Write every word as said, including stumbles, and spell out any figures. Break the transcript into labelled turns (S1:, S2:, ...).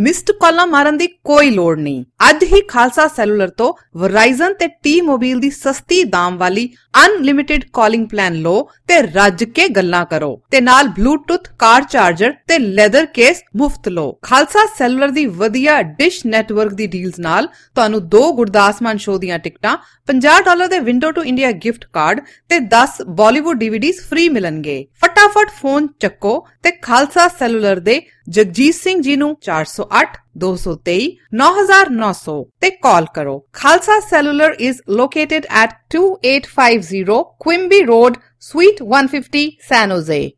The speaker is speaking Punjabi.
S1: ਮਿਸਡ ਕਾਲਾਂ ਮਾਰਨ ਦੀ ਕੋਈ ਲੋੜ ਨਹੀਂ। ਅੱਜ ਹੀ ਖਾਲਸਾ ਸੈਲੂਲਰ ਤੋਂ ਵਰਾਈਜ਼ਨ ਤੇ ਟੀ-ਮੋਬਾਈਲ ਦੀ ਸਸਤੀ ਦਾਮ ਵਾਲੀ ਅਨਲਿਮਿਟਿਡ ਕਾਲਿੰਗ ਪਲਾਨ ਲਓ ਤੇ ਰੱਜ ਕੇ ਗੱਲਾਂ ਕਰੋ ਤੇ ਨਾਲ ਬਲੂਟੁੱਥ ਕਾਰ ਚਾਰਜਰ ਤੇ ਲੈਦਰ ਕੇਸ ਮੁਫਤ ਲਓ। ਖਾਲਸਾ ਸੈਲੂਲਰ ਦੀ ਵਧੀਆ ਡਿਸ਼ ਨੈਟਵਰਕ ਦੀ ਡੀਲਸ ਨਾਲ ਤੁਹਾਨੂੰ ਦੋ ਗੁਰਦਾਸ ਮਾਨ ਸ਼ੋਅ ਦੀਆਂ ਟਿਕਟਾਂ, ਪੰਜਾਹ ਡਾਲਰ ਦੇ window to India gift card ਤੇ ਦਸ ਬਾਲੀਵੁੱਡ ਡੀਵੀਡੀਜ਼ ਫ੍ਰੀ ਮਿਲਣਗੇ। ਫਟਾਫਟ ਫੋਨ ਚੱਕੋ ਤੇ ਖਾਲਸਾ ਸੈਲੂਲਰ ਦੇ ਜਗਜੀਤ ਸਿੰਘ ਜੀ ਨੂੰ ਚਾਰ ਸੌ ਅੱਠ ਦੋ ਸੌ ਤੇਈ ਨੌ ਹਜ਼ਾਰ ਨੌ ਸੌ ਤੇ ਕਾਲ ਕਰੋ। Khalsa cellular is located at twenty-eight fifty Quimby Road, Suite one fifty, San Jose.